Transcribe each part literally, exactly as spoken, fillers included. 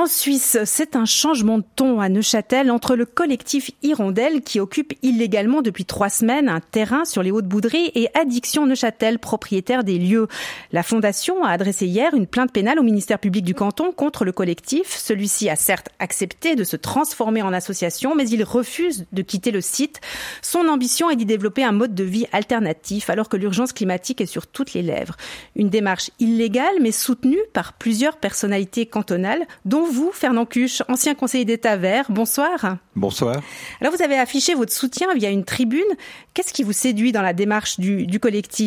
En Suisse, c'est un changement de ton à Neuchâtel entre le collectif Hirondelle qui occupe illégalement depuis trois semaines un terrain sur les Hautes-Boudries et Addiction Neuchâtel, propriétaire des lieux. La Fondation a adressé hier une plainte pénale au ministère public du canton contre le collectif. Celui-ci a certes accepté de se transformer en association, mais il refuse de quitter le site. Son ambition est d'y développer un mode de vie alternatif alors que l'urgence climatique est sur toutes les lèvres. Une démarche illégale mais soutenue par plusieurs personnalités cantonales, dont vous, Fernand Cuche, ancien conseiller d'État vert. Bonsoir. Bonsoir. Alors vous avez affiché votre soutien via une tribune. Qu'est-ce qui vous séduit dans la démarche du, du collectif ?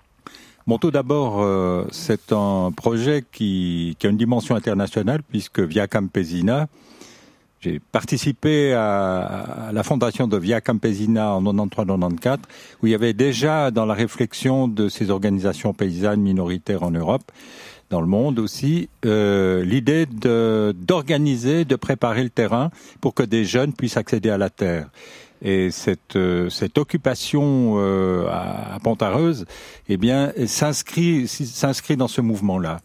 Bon, tout d'abord, euh, c'est un projet qui, qui a une dimension internationale puisque Via Campesina, j'ai participé à, à la fondation de Via Campesina en quatre-vingt-treize quatre-vingt-quatorze, où il y avait déjà dans la réflexion de ces organisations paysannes minoritaires en Europe, dans le monde aussi, euh, l'idée de, d'organiser, de préparer le terrain pour que des jeunes puissent accéder à la terre. Et cette, euh, cette occupation euh, à, à Pontareuse, eh bien, s'inscrit, s'inscrit dans ce mouvement-là.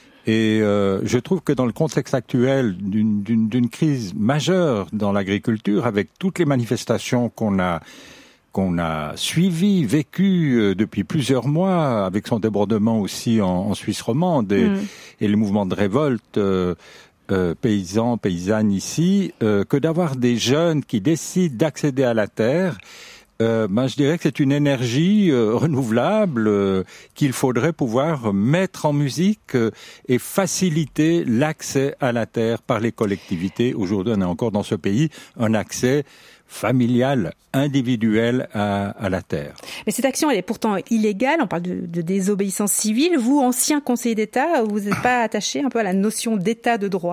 Et euh, je trouve que dans le contexte actuel d'une, d'une, d'une crise majeure dans l'agriculture, avec toutes les manifestations qu'on a qu'on a suivi, vécu euh, depuis plusieurs mois, avec son débordement aussi en, en Suisse romande et, mmh. et les mouvements de révolte euh, euh, paysans, paysannes ici, euh, que d'avoir des jeunes qui décident d'accéder à la terre, euh, ben, je dirais que c'est une énergie euh, renouvelable euh, qu'il faudrait pouvoir mettre en musique euh, et faciliter l'accès à la terre par les collectivités. Aujourd'hui, on a encore dans ce pays un accès familiale, individuelle à, à la terre. Mais cette action, elle est pourtant illégale. On parle de, de désobéissance civile. Vous, ancien conseiller d'État, vous n'êtes pas attaché un peu à la notion d'État de droit ?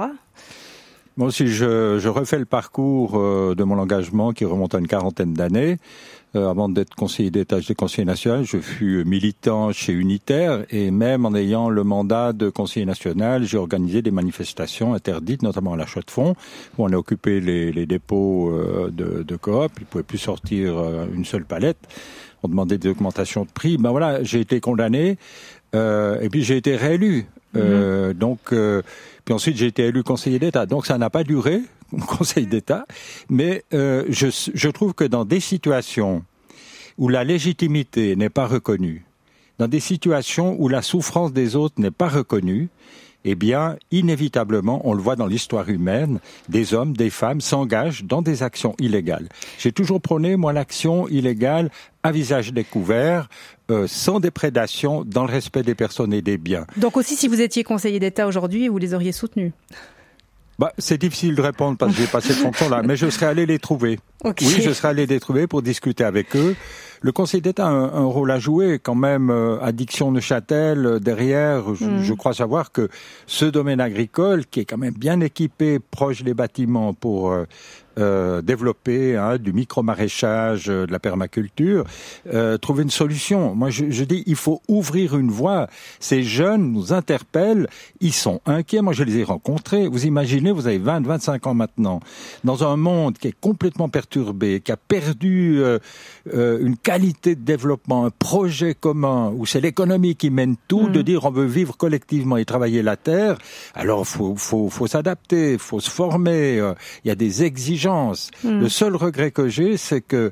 Moi aussi, je, je refais le parcours euh, de mon engagement qui remonte à une quarantaine d'années. Euh, avant d'être conseiller d'État, j'étais conseiller national. Je fus militant chez Unitaire et même en ayant le mandat de conseiller national, j'ai organisé des manifestations interdites, notamment à la Chaux-de-Fonds, où on a occupé les, les dépôts euh, de, de coop. Ils ne pouvaient plus sortir euh, une seule palette. On demandait des augmentations de prix. Ben voilà, j'ai été condamné euh, et puis j'ai été réélu. Mmh. Euh, donc, euh, puis ensuite j'ai été élu conseiller d'État. Donc ça n'a pas duré, conseil d'État, mais euh, je, je trouve que dans des situations où la légitimité n'est pas reconnue, dans des situations où la souffrance des autres n'est pas reconnue, eh bien, inévitablement, on le voit dans l'histoire humaine, des hommes, des femmes s'engagent dans des actions illégales. J'ai toujours prôné, moi, l'action illégale à visage découvert, euh, sans déprédation, dans le respect des personnes et des biens. Donc aussi, si vous étiez conseiller d'État aujourd'hui, vous les auriez soutenus ? Bah, c'est difficile de répondre parce que j'ai pas cette fonction-là, mais je serais allé les trouver. Okay. Oui, je serais allé les trouver pour discuter avec eux. Le Conseil d'État a un, un rôle à jouer quand même. Euh, Addiction Neuchâtel, euh, derrière, je, mmh. je crois savoir que ce domaine agricole, qui est quand même bien équipé, proche des bâtiments pour euh, euh, développer hein, du micro-maraîchage, euh, de la permaculture, euh, trouver une solution. Moi, je, je dis, il faut ouvrir une voie. Ces jeunes nous interpellent, ils sont inquiets. Moi, je les ai rencontrés. Vous imaginez, vous avez vingt, vingt-cinq ans maintenant, dans un monde qui est complètement perturbé, qui a perdu euh, euh, une qualité de développement, un projet commun, où c'est l'économie qui mène tout, mmh. de dire on veut vivre collectivement et travailler la terre, alors faut faut faut s'adapter, faut se former, il euh, y a des exigences. Mmh. Le seul regret que j'ai, c'est que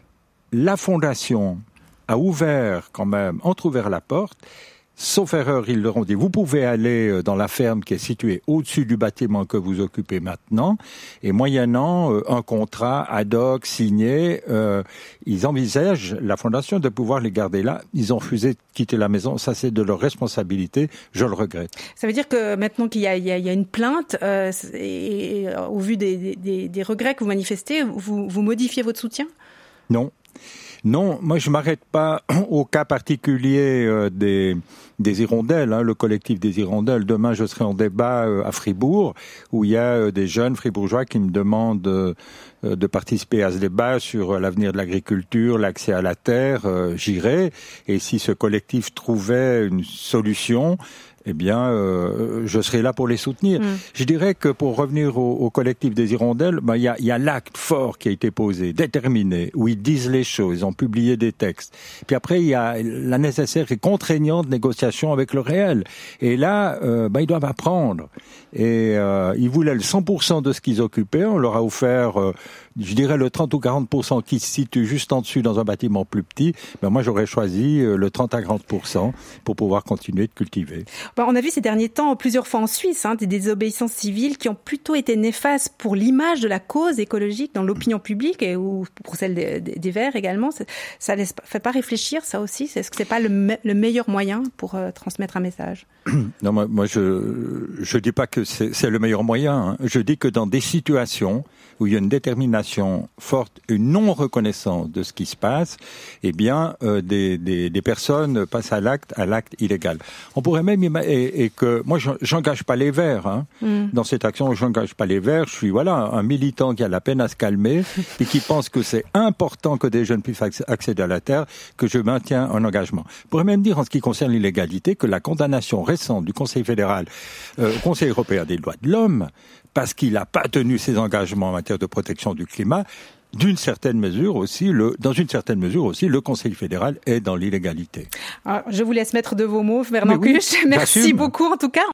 la Fondation a ouvert quand même, entrouvert la porte. Sauf erreur, ils leur ont dit, vous pouvez aller dans la ferme qui est située au-dessus du bâtiment que vous occupez maintenant, et moyennant euh, un contrat ad hoc signé, euh, ils envisagent, la Fondation, de pouvoir les garder là. Ils ont refusé de quitter la maison. Ça, c'est de leur responsabilité. Je le regrette. Ça veut dire que maintenant qu'il y a, il y a, il y a une plainte, euh, et, et au vu des, des, des regrets que vous manifestez, vous, vous modifiez votre soutien ? Non. Non, moi je m'arrête pas au cas particulier euh, des des Hirondelles, hein, le collectif des Hirondelles. Demain, je serai en débat euh, à Fribourg, où il y a euh, des jeunes fribourgeois qui me demandent euh, de participer à ce débat sur euh, l'avenir de l'agriculture, l'accès à la terre. Euh, j'irai, et si ce collectif trouvait une solution, eh bien, euh, je serai là pour les soutenir. Mmh. Je dirais que pour revenir au, au collectif des Hirondelles, ben, il y a, y a l'acte fort qui a été posé, déterminé, où ils disent les choses, ils ont publié des textes. Puis après, il y a la nécessaire et contraignante négociation avec le réel. Et là, euh, ben, ils doivent apprendre. Et euh, ils voulaient le cent pour cent de ce qu'ils occupaient. On leur a offert, euh, je dirais, le trente ou quarante pour cent qui se situe juste en dessus dans un bâtiment plus petit. Ben, moi, j'aurais choisi le trente à quarante pour cent pour pouvoir continuer de cultiver. Bon, on a vu ces derniers temps plusieurs fois en Suisse hein, des désobéissances civiles qui ont plutôt été néfastes pour l'image de la cause écologique dans l'opinion publique et ou pour celle des, des, des Verts également. Ça ne fait pas réfléchir, ça aussi? Est-ce que c'est pas le, me, le meilleur moyen pour euh, transmettre un message? Non, moi, moi je je dis pas que c'est, c'est le meilleur moyen. Hein. Je dis que dans des situations où il y a une détermination forte, une non-reconnaissance de ce qui se passe, eh bien, euh, des, des, des personnes passent à l'acte, à l'acte illégal. On pourrait même imaginer, et, et que moi, j'engage pas les Verts hein. mm. Dans cette action, j'engage pas les Verts. Je suis voilà un militant qui a la peine à se calmer et qui pense que c'est important que des jeunes puissent accéder à la terre, que je maintiens un engagement. On pourrait même dire en ce qui concerne l'illégalité que la condamnation récente du Conseil fédéral, euh, au Conseil européen des droits de l'homme, parce qu'il n'a pas tenu ses engagements en matière de protection du climat, d'une certaine mesure aussi, le, dans une certaine mesure aussi, le Conseil fédéral est dans l'illégalité. Alors, je vous laisse mettre de vos mots, Fernand Cuche. Oui, Merci beaucoup en tout cas.